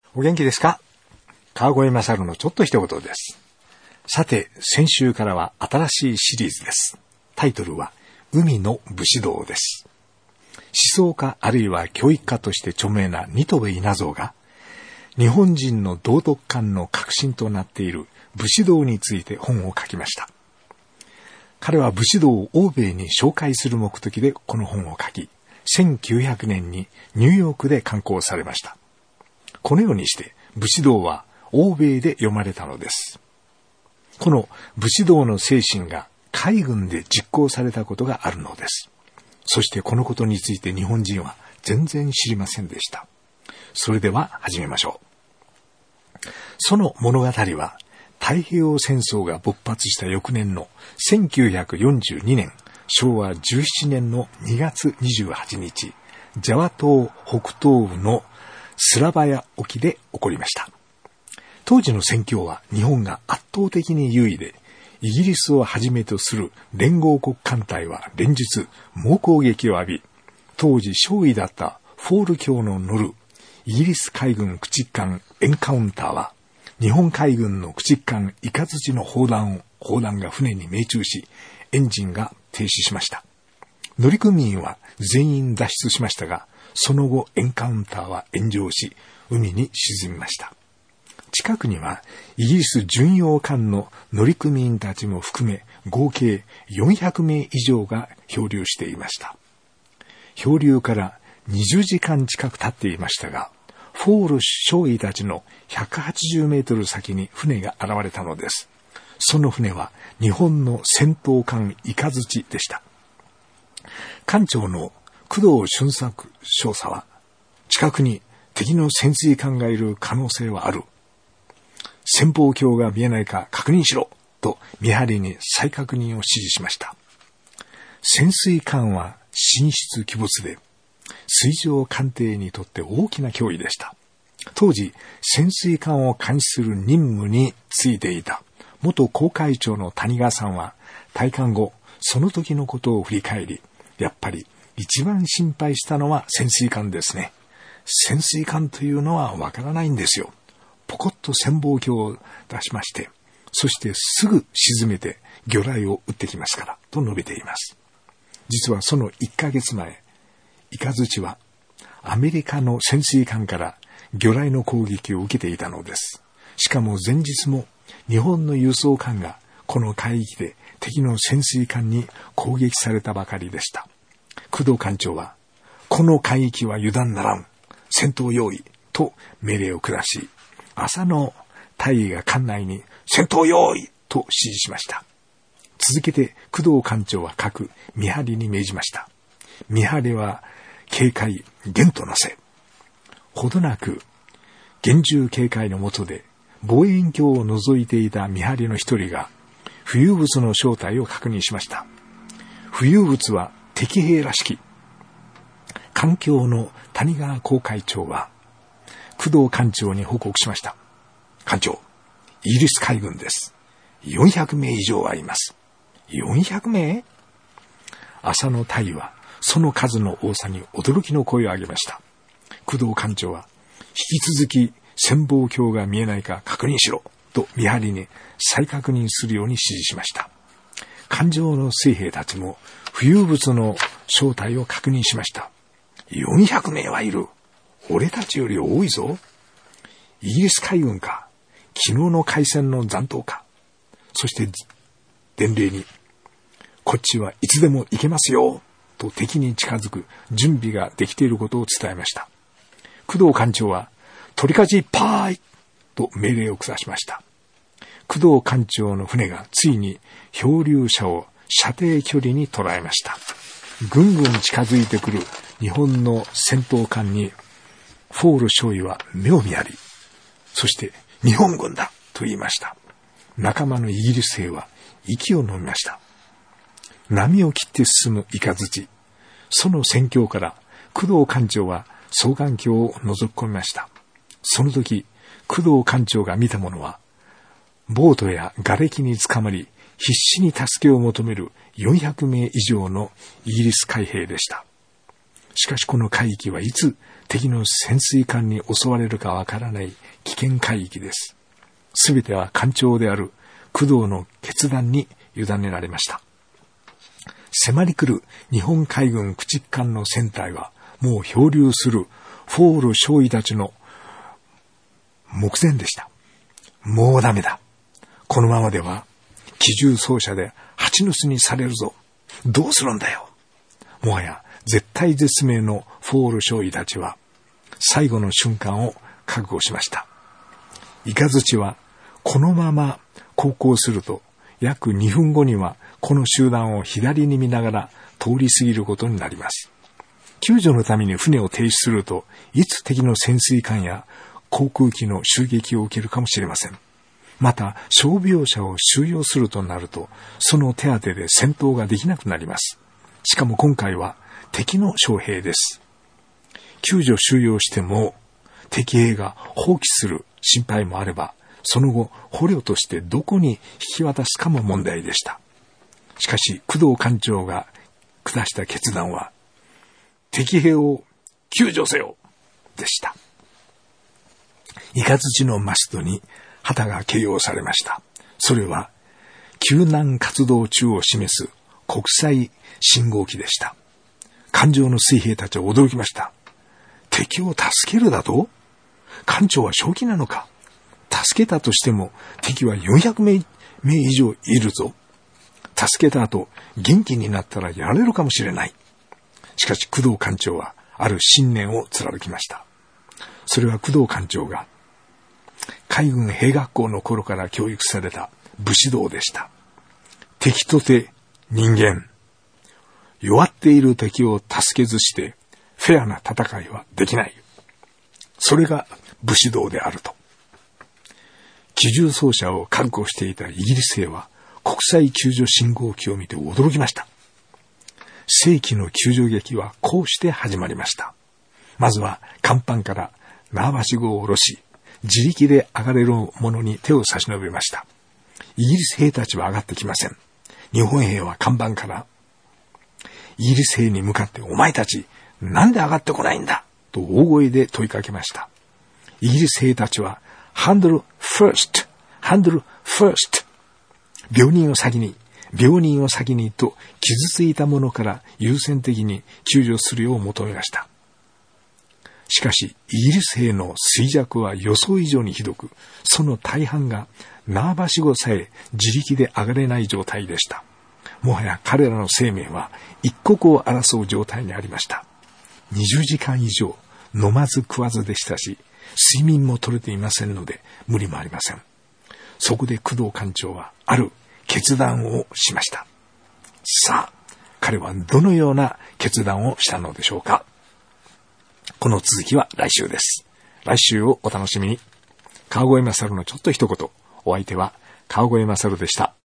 お元気ですか？川越勝のちょっと一言です。さて、先週からは新しいシリーズです。タイトルは海の武士道です。思想家あるいは教育家として著名な新渡戸稲造が、日本人の道徳観の核心となっている武士道について本を書きました。彼は武士道を欧米に紹介する目的でこの本を書き、1900年にニューヨークで刊行されました。このようにして武士道は欧米で読まれたのです。この武士道の精神が海軍で実行されたことがあるのです。そしてこのことについて日本人は全然知りませんでした。それでは始めましょう。その物語は太平洋戦争が勃発した翌年の1942年昭和17年の2月28日、ジャワ島北東部のスラバヤ沖で起こりました。当時の戦況は日本が圧倒的に優位で、イギリスをはじめとする連合国艦隊は連日猛攻撃を浴び、当時少尉だったフォール卿の乗るイギリス海軍駆逐艦エンカウンターは、日本海軍の駆逐艦イカズチの砲弾が船に命中し、エンジンが停止しました。乗組員は全員脱出しましたが、その後エンカウンターは炎上し、海に沈みました。近くにはイギリス巡洋艦の乗組員たちも含め合計400名以上が漂流していました。漂流から20時間近く経っていましたが、フォール少尉たちの180メートル先に船が現れたのです。その船は日本の戦闘艦イカズチでした。艦長の工藤俊作少佐は、近くに敵の潜水艦がいる可能性はある。潜望鏡が見えないか確認しろと見張りに再確認を指示しました。潜水艦は神出鬼没で、水上艦艇にとって大きな脅威でした。当時、潜水艦を監視する任務についていた元航海長の谷川さんは、退官後、その時のことを振り返り、やっぱり一番心配したのは潜水艦ですね。潜水艦というのはわからないんですよ。ポコッと潜望鏡を出しまして、そしてすぐ沈めて魚雷を撃ってきますから、と述べています。実はその1ヶ月前、イカズチはアメリカの潜水艦から魚雷の攻撃を受けていたのです。しかも前日も日本の輸送艦がこの海域で敵の潜水艦に攻撃されたばかりでした。工藤艦長は、この海域は油断ならん、戦闘用意と命令を下し、朝の大尉が艦内に戦闘用意と指示しました。続けて工藤艦長は各見張りに命じました。見張りは警戒厳となせ。ほどなく厳重警戒の下で望遠鏡を覗いていた見張りの一人が浮遊物の正体を確認しました。浮遊物は敵兵らしき。艦橋の谷川航海長は工藤艦長に報告しました。艦長、イギリス海軍です。400名以上はいます。400名？朝の大尉はその数の多さに驚きの声を上げました。工藤艦長は引き続き潜望鏡が見えないか確認しろと見張りに再確認するように指示しました。艦上の水兵たちも浮遊物の正体を確認しました。400名はいる。俺たちより多いぞ。イギリス海軍か。昨日の海戦の残党か。そして伝令に、こっちはいつでも行けますよと敵に近づく準備ができていることを伝えました。工藤艦長は取り舵いっぱいと命令を下しました。工藤艦長の船がついに漂流者を射程距離に捉えました。ぐんぐん近づいてくる日本の戦闘艦にフォール少尉は目を見張り、そして日本軍だと言いました。仲間のイギリス兵は息を飲みました。波を切って進むイカズチ。その戦況から工藤艦長は双眼鏡を覗き込みました。その時、工藤艦長が見たものは、ボートや瓦礫につかまり、必死に助けを求める400名以上のイギリス海兵でした。 しかしこの海域はいつ敵の潜水艦に襲われるかわからない危険海域です。すべては艦長である工藤の決断に委ねられました。迫り来る日本海軍駆逐艦の船体はもう漂流するフォール少尉たちの目前でした。もうダメだ。このままでは機銃掃射で蜂の巣にされるぞ。どうするんだよ。もはや絶体絶命のフォール少尉たちは最後の瞬間を覚悟しました。イカズチはこのまま航行すると約2分後にはこの集団を左に見ながら通り過ぎることになります。救助のために船を停止するといつ敵の潜水艦や航空機の襲撃を受けるかもしれません。また傷病者を収容するとなるとその手当てで戦闘ができなくなります。しかも今回は敵の将兵です。救助収容しても敵兵が放棄する心配もあればその後捕虜としてどこに引き渡すかも問題でした。しかし工藤艦長が下した決断は敵兵を救助せよでした。イカズチのマストに旗が掲揚されました。それは救難活動中を示す国際信号機でした。艦上の水兵たちは驚きました。敵を助けるだと？艦長は正気なのか？助けたとしても敵は400名以上いるぞ。助けた後元気になったらやられるかもしれない。しかし工藤艦長はある信念を貫きました。それは工藤艦長が海軍兵学校の頃から教育された武士道でした。敵とて人間、弱っている敵を助けずしてフェアな戦いはできない。それが武士道であると。機銃掃射を覚悟していたイギリス兵は国際救助信号機を見て驚きました。世紀の救助劇はこうして始まりました。まずは甲板から縄ばしごを下ろし、自力で上がれる者に手を差し伸べました。イギリス兵たちは上がってきません。日本兵は甲板からイギリス兵に向かって、お前たちなんで上がってこないんだと大声で問いかけました。イギリス兵たちはハンドルファースト、ハンドルファースト、病人を先にと傷ついた者から優先的に救助するよう求めました。しかしイギリス兵の衰弱は予想以上にひどく、その大半が縄ばしごさえ自力で上がれない状態でした。もはや彼らの生命は一刻を争う状態にありました。20時間以上飲まず食わずでしたし、睡眠も取れていませんので無理もありません。そこで工藤艦長はある決断をしました。さあ、彼はどのような決断をしたのでしょうか。この続きは来週です。来週をお楽しみに。川越勝のちょっと一言。お相手は川越勝でした。